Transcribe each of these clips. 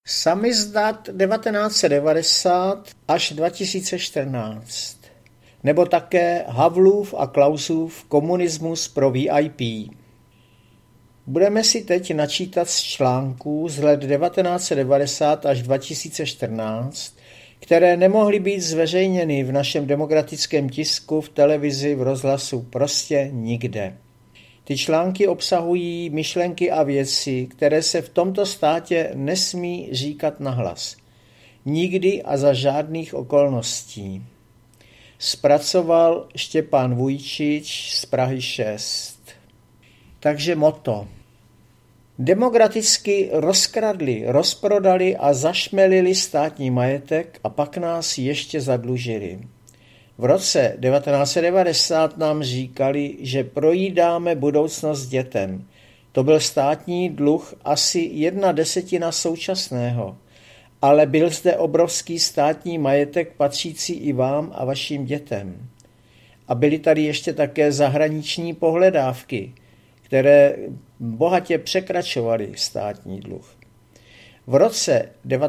Samizdat 1990 až 2014, nebo také Havlův a Klausův komunismus pro VIP. Budeme si teď načítat z článků z let 1990 až 2014, které nemohly být zveřejněny v našem demokratickém tisku, v televizi, v rozhlasu, prostě nikde. Ty články obsahují myšlenky a věci, které se v tomto státě nesmí říkat nahlas. Nikdy a za žádných okolností. Zpracoval Štěpán Vujčič z Prahy 6. Takže motto. Demokraticky rozkradli, rozprodali a zašmelili státní majetek a pak nás ještě zadlužili. V roce 1990 nám říkali, že projídáme budoucnost dětem. To byl státní dluh asi 1/10 současného, ale byl zde obrovský státní majetek patřící i vám a vašim dětem. A byly tady ještě také zahraniční pohledávky, které bohatě překračovaly státní dluh. V roce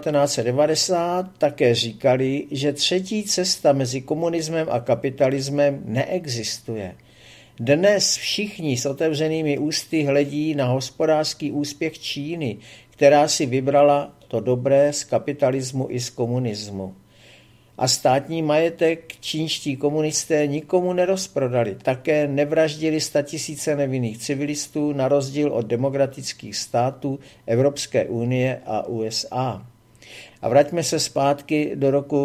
1990 také říkali, že třetí cesta mezi komunismem a kapitalismem neexistuje. Dnes všichni s otevřenými ústy hledí na hospodářský úspěch Číny, která si vybrala to dobré z kapitalismu i z komunismu. A státní majetek čínští komunisté nikomu nerozprodali, také nevraždili 100 000 nevinných civilistů na rozdíl od demokratických států Evropské unie a USA. A vraťme se zpátky do roku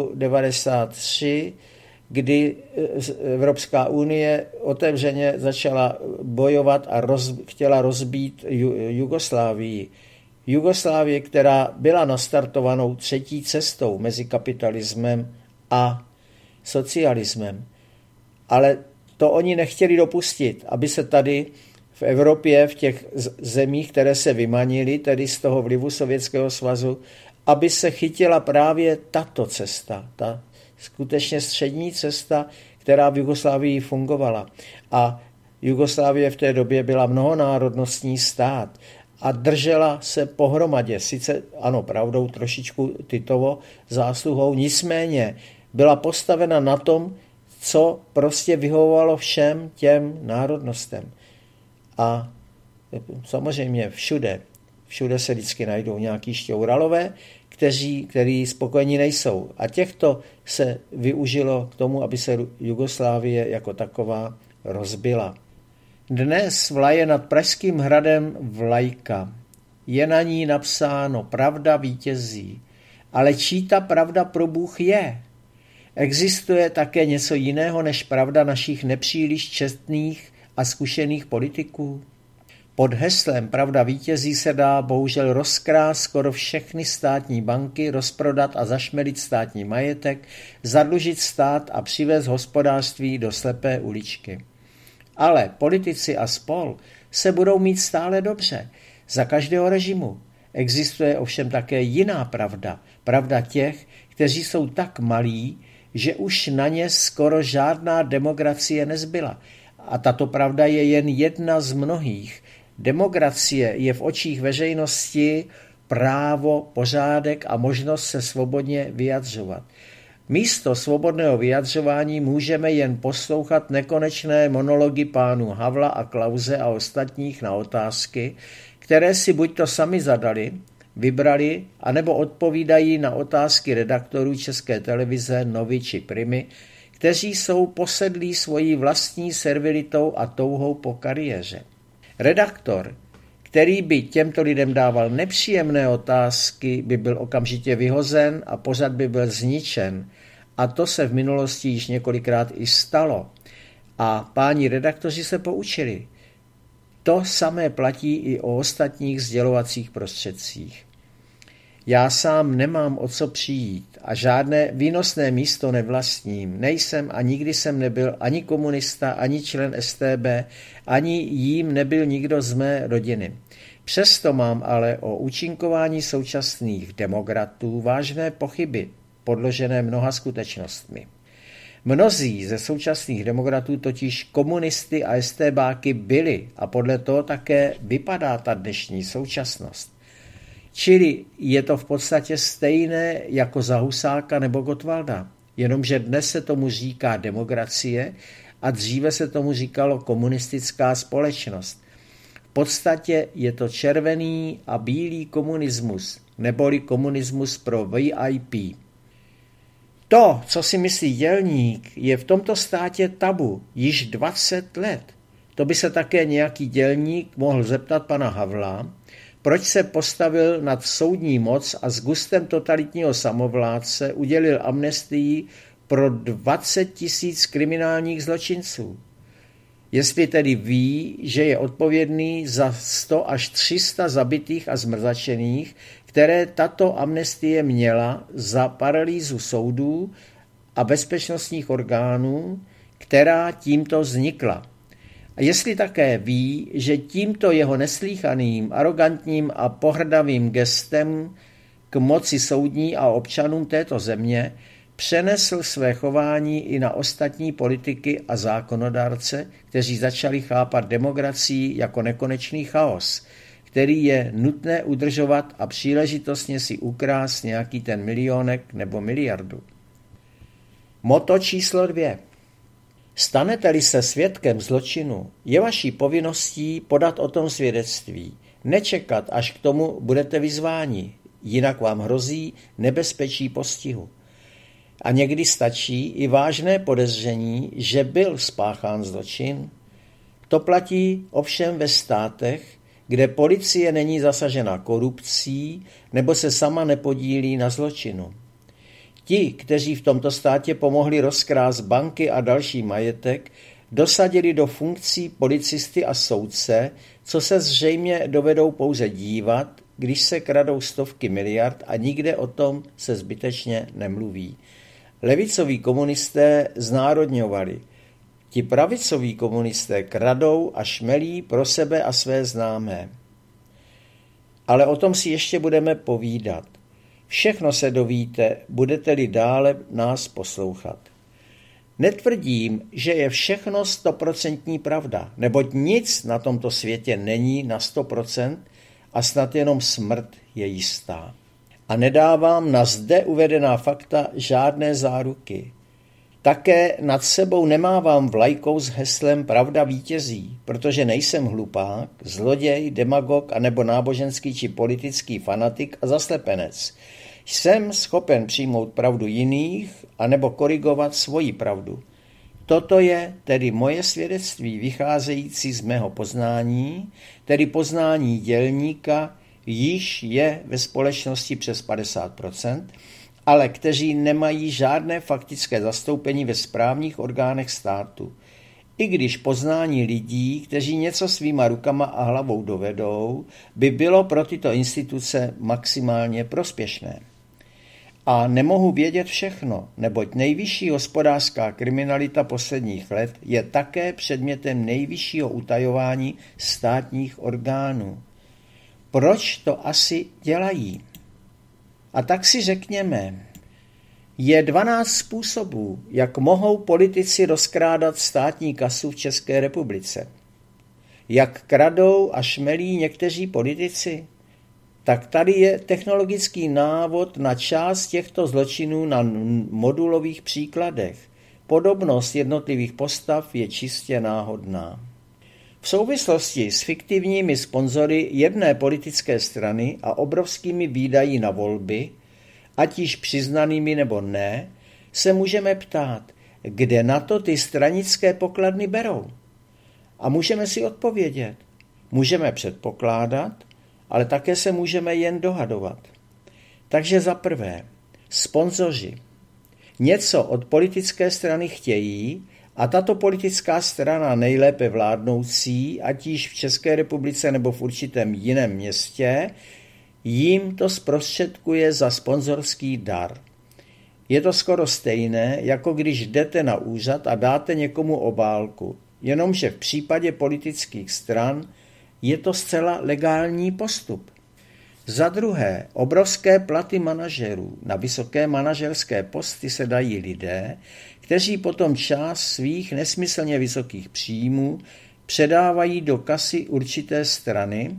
1993, kdy Evropská unie otevřeně začala bojovat a chtěla rozbít Jugoslávii. Jugoslávie, která byla nastartovanou třetí cestou mezi kapitalismem a socialismem. Ale to oni nechtěli dopustit, aby se tady v Evropě, v těch zemích, které se vymanily, tedy z toho vlivu Sovětského svazu, aby se chytila právě tato cesta, ta skutečně střední cesta, která v Jugoslávii fungovala. A Jugoslávie v té době byla mnohonárodnostní stát a držela se pohromadě, sice ano, pravdou trošičku Titovo zásluhou, nicméně byla postavena na tom, co prostě vyhovovalo všem těm národnostem. A samozřejmě všude se vždycky najdou nějaký šťouralové, kteří spokojení nejsou. A těchto se využilo k tomu, aby se Jugoslávie jako taková rozbila. Dnes vlaje nad Pražským hradem vlajka. Je na ní napsáno pravda vítězí. Ale čí ta pravda pro Bůh je? Existuje také něco jiného než pravda našich nepříliš čestných a zkušených politiků? Pod heslem pravda vítězí se dá bohužel rozkrást skoro všechny státní banky, rozprodat a zašmelit státní majetek, zadlužit stát a přivést hospodářství do slepé uličky. Ale politici a spol se budou mít stále dobře. Za každého režimu existuje ovšem také jiná pravda. Pravda těch, kteří jsou tak malí, že už na ně skoro žádná demokracie nezbyla. A tato pravda je jen jedna z mnohých. Demokracie je v očích veřejnosti právo, pořádek a možnost se svobodně vyjadřovat. Místo svobodného vyjadřování můžeme jen poslouchat nekonečné monology pánů Havla a Klause a ostatních na otázky, které si buď to sami zadali, vybrali, anebo odpovídají na otázky redaktorů České televize Novy či Primy, kteří jsou posedlí svojí vlastní servilitou a touhou po kariéře. Redaktor, který by těmto lidem dával nepříjemné otázky, by byl okamžitě vyhozen a pořad by byl zničen. A to se v minulosti již několikrát i stalo. A páni redaktoři se poučili. To samé platí i o ostatních sdělovacích prostředcích. Já sám nemám o co přijít a žádné výnosné místo nevlastním. Nejsem a nikdy jsem nebyl ani komunista, ani člen StB, ani jím nebyl nikdo z mé rodiny. Přesto mám ale o účinkování současných demokratů vážné pochyby, podložené mnoha skutečnostmi. Mnozí ze současných demokratů totiž komunisty a StBáky byli a podle toho také vypadá ta dnešní současnost. Čili je to v podstatě stejné jako za Husáka nebo Gottwalda, jenomže dnes se tomu říká demokracie a dříve se tomu říkalo komunistická společnost. V podstatě je to červený a bílý komunismus, neboli komunismus pro VIP. To, co si myslí dělník, je v tomto státě tabu již 20 let. To by se také nějaký dělník mohl zeptat pana Havla, proč se postavil nad soudní moc a s gustem totalitního samovládce udělil amnestii pro 20 000 kriminálních zločinců. Jestli tedy ví, že je odpovědný za 100 až 300 zabitých a zmrzačených, které tato amnestie měla za paralýzu soudů a bezpečnostních orgánů, která tímto vznikla. A jestli také ví, že tímto jeho neslýchaným, arogantním a pohrdavým gestem k moci soudní a občanům této země přenesl své chování i na ostatní politiky a zákonodárce, kteří začali chápat demokracii jako nekonečný chaos, který je nutné udržovat a příležitostně si ukrást nějaký ten milionek nebo miliardu. Motto číslo 2. Stanete-li se svědkem zločinu, je vaší povinností podat o tom svědectví, nečekat, až k tomu budete vyzváni, jinak vám hrozí nebezpečí postihu. A někdy stačí i vážné podezření, že byl spáchán zločin. To platí ovšem ve státech, kde policie není zasažena korupcí nebo se sama nepodílí na zločinu. Ti, kteří v tomto státě pomohli rozkrást banky a další majetek, dosadili do funkcí policisty a soudce, co se zřejmě dovedou pouze dívat, když se kradou stovky miliard a nikde o tom se zbytečně nemluví. Levicoví komunisté znárodňovali. Ti pravicoví komunisté kradou a šmelí pro sebe a své známé. Ale o tom si ještě budeme povídat. Všechno se dovíte, budete-li dále nás poslouchat. Netvrdím, že je všechno 100% pravda, neboť nic na tomto světě není na 100% a snad jenom smrt je jistá. A nedávám na zde uvedená fakta žádné záruky. Také nad sebou nemávám vlajkou s heslem Pravda vítězí, protože nejsem hlupák, zloděj, demagog anebo náboženský či politický fanatik a zaslepenec. Jsem schopen přijmout pravdu jiných anebo korigovat svoji pravdu. Toto je tedy moje svědectví vycházející z mého poznání, tedy poznání dělníka, již je ve společnosti přes 50%, ale kteří nemají žádné faktické zastoupení ve správních orgánech státu. I když poznání lidí, kteří něco svýma rukama a hlavou dovedou, by bylo pro tyto instituce maximálně prospěšné. A nemohu vědět všechno, neboť nejvyšší hospodářská kriminalita posledních let je také předmětem nejvyššího utajování státních orgánů. Proč to asi dělají? A tak si řekněme, je 12 způsobů, jak mohou politici rozkrádat státní kasu v České republice. Jak kradou a šmelí někteří politici? Tak tady je technologický návod na část těchto zločinů na modulových příkladech. Podobnost jednotlivých postav je čistě náhodná. V souvislosti s fiktivními sponzory jedné politické strany a obrovskými výdaji na volby, ať již přiznanými nebo ne, se můžeme ptát, kde na to ty stranické pokladny berou. A můžeme si odpovědět. Můžeme předpokládat, ale také se můžeme jen dohadovat. Takže za prvé, sponzoři něco od politické strany chtějí a tato politická strana nejlépe vládnoucí, ať již v České republice nebo v určitém jiném městě, jim to zprostředkuje za sponzorský dar. Je to skoro stejné, jako když jdete na úřad a dáte někomu obálku, jenomže v případě politických stran je to zcela legální postup. Za druhé, obrovské platy manažerů. Na vysoké manažerské posty se dají lidé, kteří potom část svých nesmyslně vysokých příjmů předávají do kasy určité strany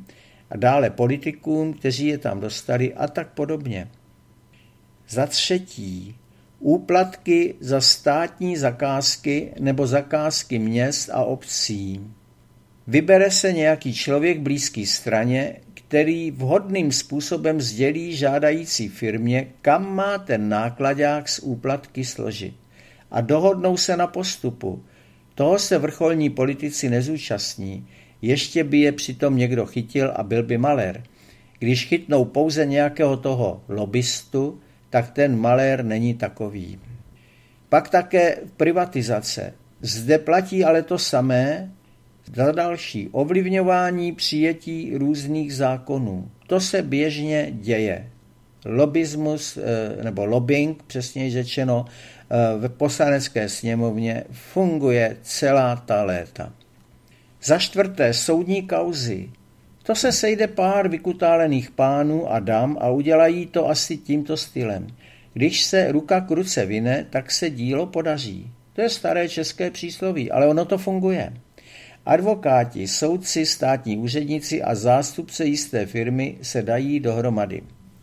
a dále politikům, kteří je tam dostali a tak podobně. Za třetí, úplatky za státní zakázky nebo zakázky měst a obcí. Vybere se nějaký člověk blízký straně, který vhodným způsobem sdělí žádající firmě, kam má ten nákladák z úplatky složit. A dohodnou se na postupu. Toho se vrcholní politici nezúčastní, ještě by je přitom někdo chytil a byl by malér. Když chytnou pouze nějakého toho lobbystu, tak ten malér není takový. Pak také privatizace. Zde platí ale to samé, za další ovlivňování přijetí různých zákonů. To se běžně děje. Lobbyismus nebo lobbying, přesněji řečeno, v Poslanecké sněmovně funguje celá ta léta. Za čtvrté, soudní kauzy. To se sejde pár vykutálených pánů a dam a udělají to asi tímto stylem. Když se ruka k ruce vine, tak se dílo podaří. To je staré české přísloví, ale ono to funguje. Advokáti, soudci, státní úředníci a zástupce jisté firmy se dají dohromady.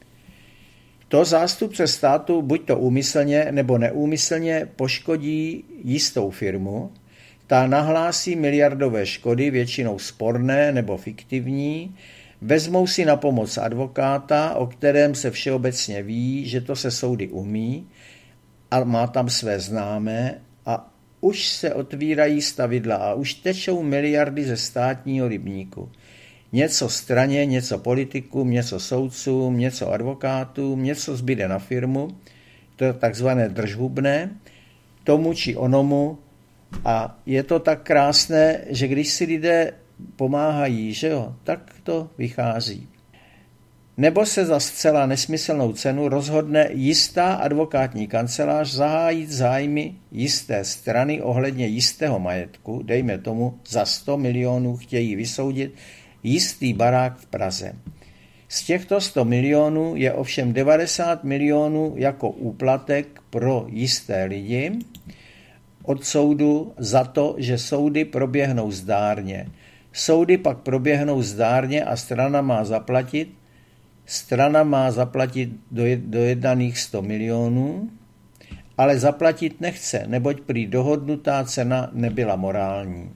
To zástupce státu buď to úmyslně nebo neúmyslně poškodí jistou firmu, ta nahlásí miliardové škody, většinou sporné nebo fiktivní, vezmou si na pomoc advokáta, o kterém se všeobecně ví, že to se soudy umí a má tam své známé a už se otvírají stavidla a už tečou miliardy ze státního rybníku. Něco straně, něco politikům, něco soudcům, něco advokátům, něco zbyde na firmu, to je takzvané držhubné, tomu či onomu. A je to tak krásné, že když si lidé pomáhají, že jo, tak to vychází. Nebo se za zcela nesmyslnou cenu rozhodne jistá advokátní kancelář zahájit zájmy jisté strany ohledně jistého majetku, dejme tomu za 100 milionů chtějí vysoudit jistý barák v Praze. Z těchto 100 milionů je ovšem 90 milionů jako úplatek pro jisté lidi od soudu za to, že soudy proběhnou zdárně. Soudy pak proběhnou zdárně a strana má zaplatit dojednaných 100 milionů, ale zaplatit nechce, neboť prý dohodnutá cena nebyla morální.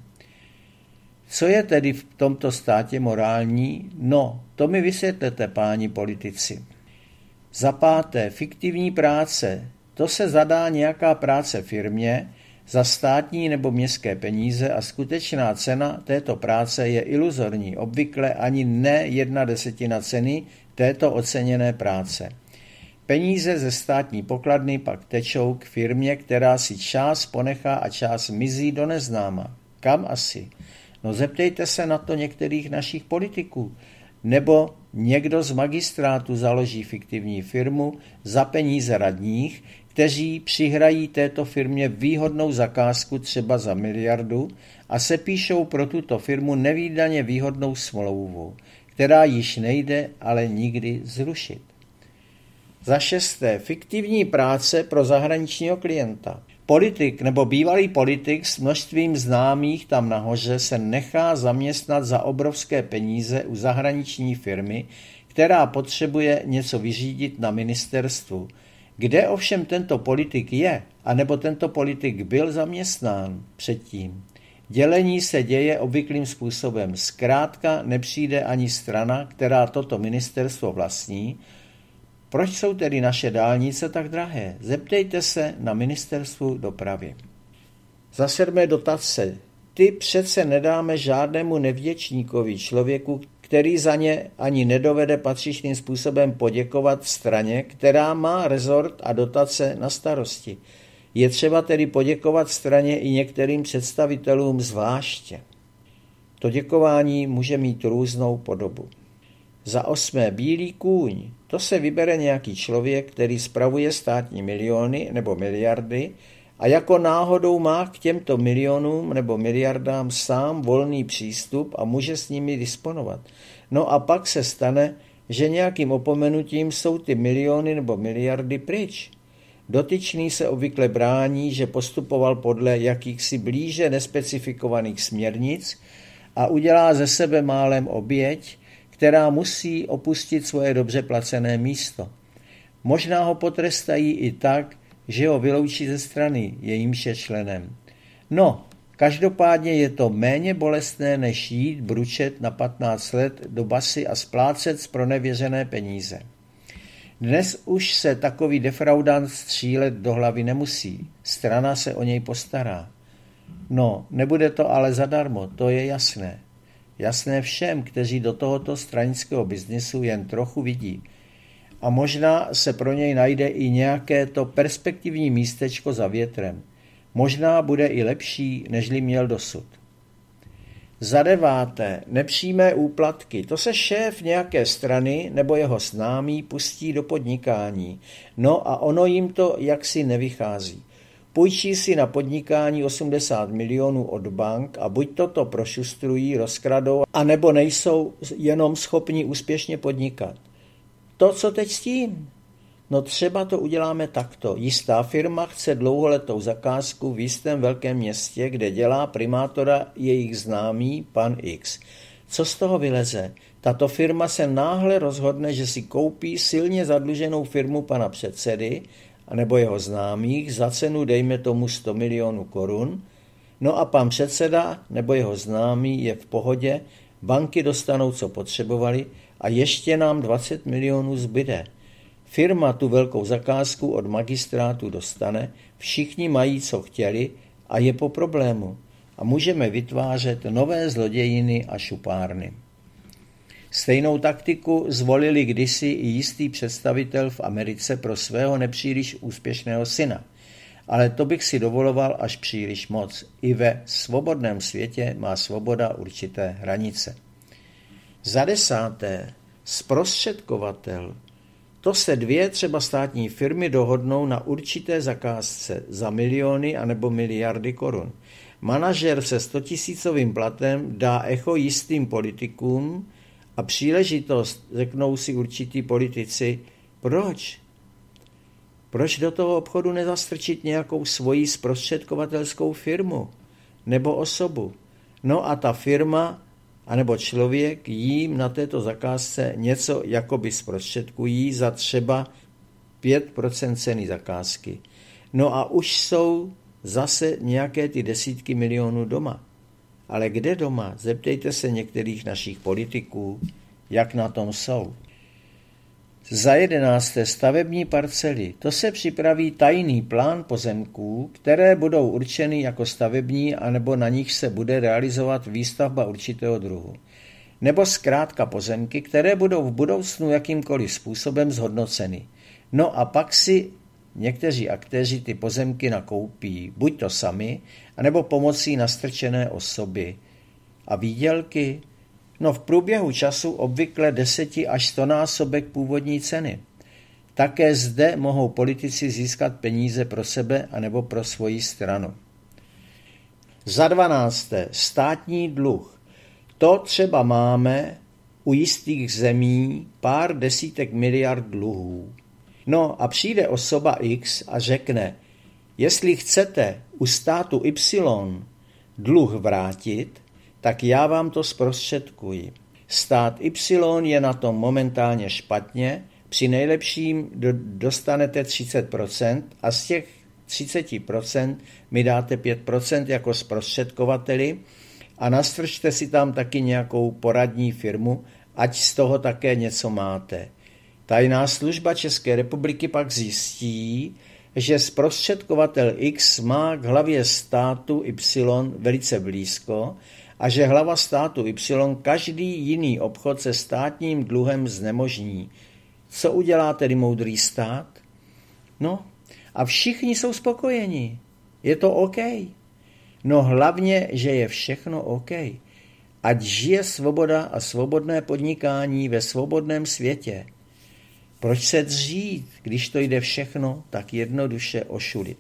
Co je tedy v tomto státě morální? No, to mi vysvětlete, páni politici. Za páté, fiktivní práce. To se zadá nějaká práce firmě za státní nebo městské peníze a skutečná cena této práce je iluzorní, obvykle ani ne 1/10 ceny této oceněné práce. Peníze ze státní pokladny pak tečou k firmě, která si část ponechá a část mizí do neznáma. Kam asi? No zeptejte se na to některých našich politiků. Nebo někdo z magistrátu založí fiktivní firmu za peníze radních, kteří přihrají této firmě výhodnou zakázku třeba za miliardu a sepíšou pro tuto firmu nevídaně výhodnou smlouvu, která již nejde ale nikdy zrušit. Za šesté, fiktivní práce pro zahraničního klienta. Politik nebo bývalý politik s množstvím známých tam nahoře se nechá zaměstnat za obrovské peníze u zahraniční firmy, která potřebuje něco vyřídit na ministerstvu. Kde ovšem tento politik je, anebo tento politik byl zaměstnán předtím? Dělení se děje obvyklým způsobem. Zkrátka nepřijde ani strana, která toto ministerstvo vlastní. Proč jsou tedy naše dálnice tak drahé? Zeptejte se na ministerstvu dopravy. Za sedmé, dotace. Ty přece nedáme žádnému nevděčníkovi, člověku, který za ně ani nedovede patřičným způsobem poděkovat straně, která má rezort a dotace na starosti. Je třeba tedy poděkovat straně i některým představitelům zvláště. To děkování může mít různou podobu. Za osmé, bílý kůň. To se vybere nějaký člověk, který spravuje státní miliony nebo miliardy a jako náhodou má k těmto milionům nebo miliardám sám volný přístup a může s nimi disponovat. No a pak se stane, že nějakým opomenutím jsou ty miliony nebo miliardy pryč. Dotyčný se obvykle brání, že postupoval podle jakýchsi blíže nespecifikovaných směrnic a udělá ze sebe málem oběť, která musí opustit svoje dobře placené místo. Možná ho potrestají i tak, že ho vyloučí ze strany, jejímž je členem. No, každopádně je to méně bolestné, než jít bručet na 15 let do basy a splácet zpronevěřené peníze. Dnes už se takový defraudant střílet do hlavy nemusí, strana se o něj postará. No, nebude to ale zadarmo, to je jasné. Jasné všem, kteří do tohoto stranického biznisu jen trochu vidí. A možná se pro něj najde i nějaké to perspektivní místečko za větrem. Možná bude i lepší, nežli měl dosud. Za 9. Nepřímé úplatky. To se šéf nějaké strany nebo jeho známí pustí do podnikání. No a ono jim to jaksi nevychází. Půjčí si na podnikání 80 milionů od bank a buď toto prošustrují, rozkradou, anebo nejsou jenom schopni úspěšně podnikat. To, co teď s tím? No třeba to uděláme takto. Jistá firma chce dlouholetou zakázku v jistém velkém městě, kde dělá primátora jejich známý pan X. Co z toho vyleze? Tato firma se náhle rozhodne, že si koupí silně zadluženou firmu pana předsedy anebo jeho známých za cenu dejme tomu 100 milionů korun. No a pan předseda nebo jeho známý je v pohodě, banky dostanou, co potřebovali a ještě nám 20 milionů zbyde. Firma tu velkou zakázku od magistrátu dostane, všichni mají, co chtěli a je po problému a můžeme vytvářet nové zlodějiny a šupárny. Stejnou taktiku zvolili kdysi i jistý představitel v Americe pro svého nepříliš úspěšného syna. Ale to bych si dovoloval až příliš moc. I ve svobodném světě má svoboda určité hranice. Za 10. Zprostředkovatel. To se 2 třeba státní firmy dohodnou na určité zakázce za miliony anebo miliardy korun. Manažer se 100 000 platem dá echo jistým politikům a příležitost, řeknou si určití politici, proč? Proč do toho obchodu nezastrčit nějakou svoji zprostředkovatelskou firmu nebo osobu? No a ta firma anebo člověk jim na této zakázce něco jakoby zprostředkují za třeba 5% ceny zakázky. No a už jsou zase nějaké ty desítky milionů doma. Ale kde doma? Zeptejte se některých našich politiků, jak na tom jsou. Za 11. Stavební parcely. To se připraví tajný plán pozemků, které budou určeny jako stavební, anebo na nich se bude realizovat výstavba určitého druhu. Nebo zkrátka pozemky, které budou v budoucnu jakýmkoliv způsobem zhodnoceny. No a pak si někteří aktéři ty pozemky nakoupí, buď to sami, anebo pomocí nastrčené osoby. A výdělky? No v průběhu času obvykle 10 až 100 násobek původní ceny. Také zde mohou politici získat peníze pro sebe anebo pro svoji stranu. Za 12. Státní dluh. To třeba máme u jistých zemí pár desítek miliard dluhů. No a přijde osoba X a řekne, jestli chcete u státu Y dluh vrátit, tak já vám to zprostředkuji. Stát Y je na tom momentálně špatně, při nejlepším dostanete 30% a z těch 30% mi dáte 5% jako zprostředkovateli a nastrčte si tam taky nějakou poradní firmu, ať z toho také něco máte. Tajná služba České republiky pak zjistí, že zprostředkovatel X má k hlavě státu Y velice blízko a že hlava státu Y každý jiný obchod se státním dluhem znemožní. Co udělá tedy moudrý stát? No, a všichni jsou spokojeni. Je to OK. No hlavně, že je všechno OK. Ať žije svoboda a svobodné podnikání ve svobodném světě. Proč se dřít, když to jde všechno tak jednoduše ošulit?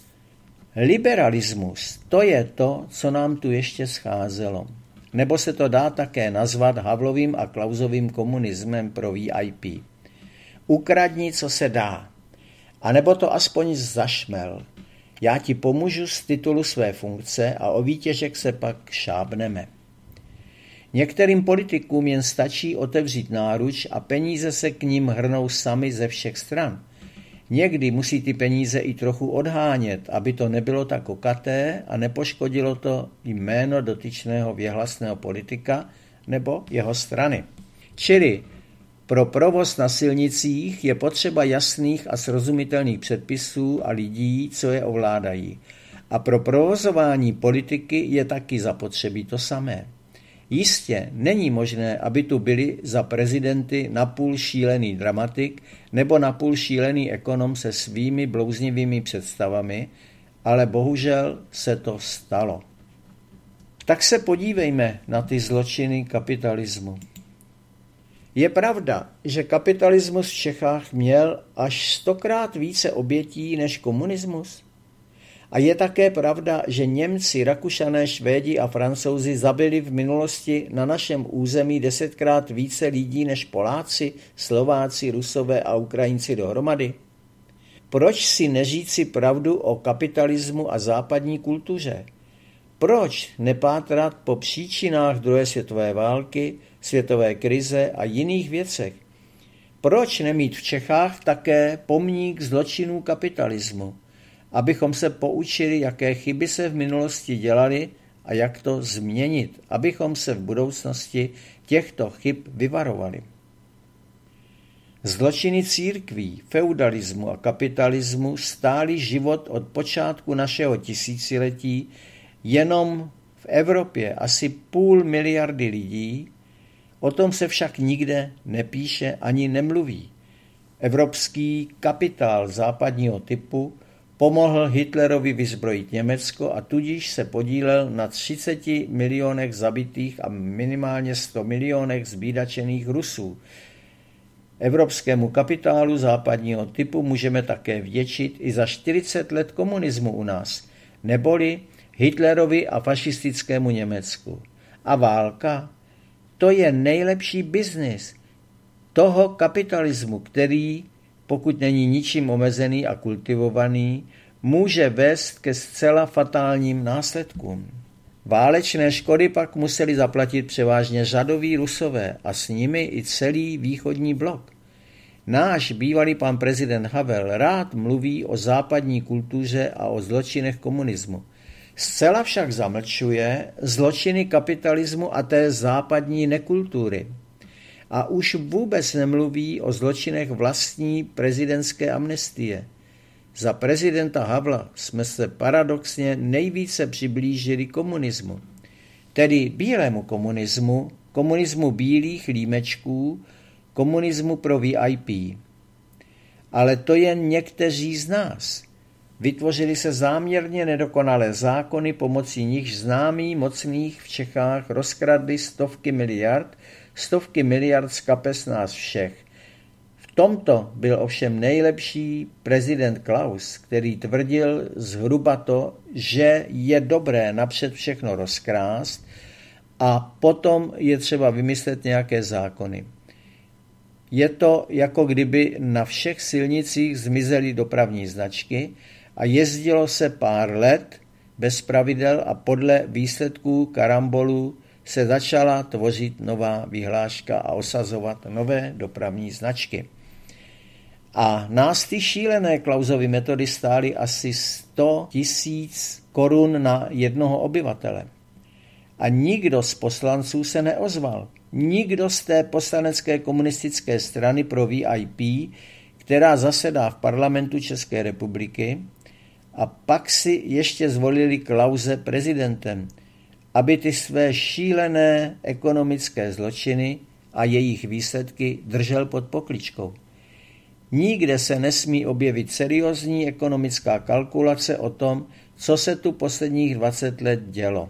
Liberalismus, to je to, co nám tu ještě scházelo. Nebo se to dá také nazvat Havlovým a Klausovým komunismem pro VIP. Ukradni, co se dá. A nebo to aspoň zašmel. Já ti pomůžu z titulu své funkce a o výtěžek se pak šábneme. Některým politikům jen stačí otevřít náruč a peníze se k ním hrnou sami ze všech stran. Někdy musí ty peníze i trochu odhánět, aby to nebylo tak okaté a nepoškodilo to jméno dotyčného věhlasného politika nebo jeho strany. Čili pro provoz na silnicích je potřeba jasných a srozumitelných předpisů a lidí, co je ovládají. A pro provozování politiky je taky zapotřebí to samé. Jistě není možné, aby tu byli za prezidenty napůl šílený dramatik nebo napůl šílený ekonom se svými blouznivými představami, ale bohužel se to stalo. Tak se podívejme na ty zločiny kapitalismu. Je pravda, že kapitalismus v Čechách měl až 100krát více obětí než komunismus? A je také pravda, že Němci, Rakušané, Švédi a Francouzi zabili v minulosti na našem území 10krát více lidí než Poláci, Slováci, Rusové a Ukrajinci dohromady? Proč si neříci pravdu o kapitalismu a západní kultuře? Proč nepátrat po příčinách druhé světové války, světové krize a jiných věcech? Proč nemít v Čechách také pomník zločinů kapitalismu? Abychom se poučili, jaké chyby se v minulosti dělaly a jak to změnit, abychom se v budoucnosti těchto chyb vyvarovali. Zločiny církví, feudalismu a kapitalismu stály život od počátku našeho tisíciletí jenom v Evropě asi 500 miliardy lidí, o tom se však nikde nepíše ani nemluví. Evropský kapitál západního typu pomohl Hitlerovi vyzbrojit Německo a tudíž se podílel na 30 milionech zabitých a minimálně 100 milionech zbídačených Rusů. Evropskému kapitálu západního typu můžeme také vděčit i za 40 let komunismu u nás, neboli Hitlerovi a fašistickému Německu. A válka? To je nejlepší biznis toho kapitalismu, který, pokud není ničím omezený a kultivovaný, může vést ke zcela fatálním následkům. Válečné škody pak museli zaplatit převážně řadoví Rusové a s nimi i celý východní blok. Náš bývalý pan prezident Havel rád mluví o západní kultuře a o zločinech komunismu. Zcela však zamlčuje zločiny kapitalismu a té západní nekultury. A už vůbec nemluví o zločinech vlastní prezidentské amnestie. Za prezidenta Havla jsme se paradoxně nejvíce přiblížili komunismu, tedy bílému komunismu, komunismu bílých límečků, komunismu pro VIP. Ale to jen někteří z nás. Vytvořily se záměrně nedokonalé zákony, pomocí nichž známí mocných v Čechách rozkradli stovky miliard z kapes nás všech. V tomto byl ovšem nejlepší prezident Klaus, který tvrdil zhruba to, že je dobré napřed všechno rozkrást a potom je třeba vymyslet nějaké zákony. Je to, jako kdyby na všech silnicích zmizely dopravní značky a jezdilo se pár let bez pravidel a podle výsledků karambolu se začala tvořit nová vyhláška a osazovat nové dopravní značky. A nás ty šílené Klausovy metody stály asi 100 000 korun na jednoho obyvatele. A nikdo z poslanců se neozval. Nikdo z té poslanecké komunistické strany pro VIP, která zasedá v parlamentu České republiky, a pak si ještě zvolili Klause prezidentem, aby ty své šílené ekonomické zločiny a jejich výsledky držel pod pokličkou. Nikde se nesmí objevit seriózní ekonomická kalkulace o tom, co se tu posledních 20 let dělo.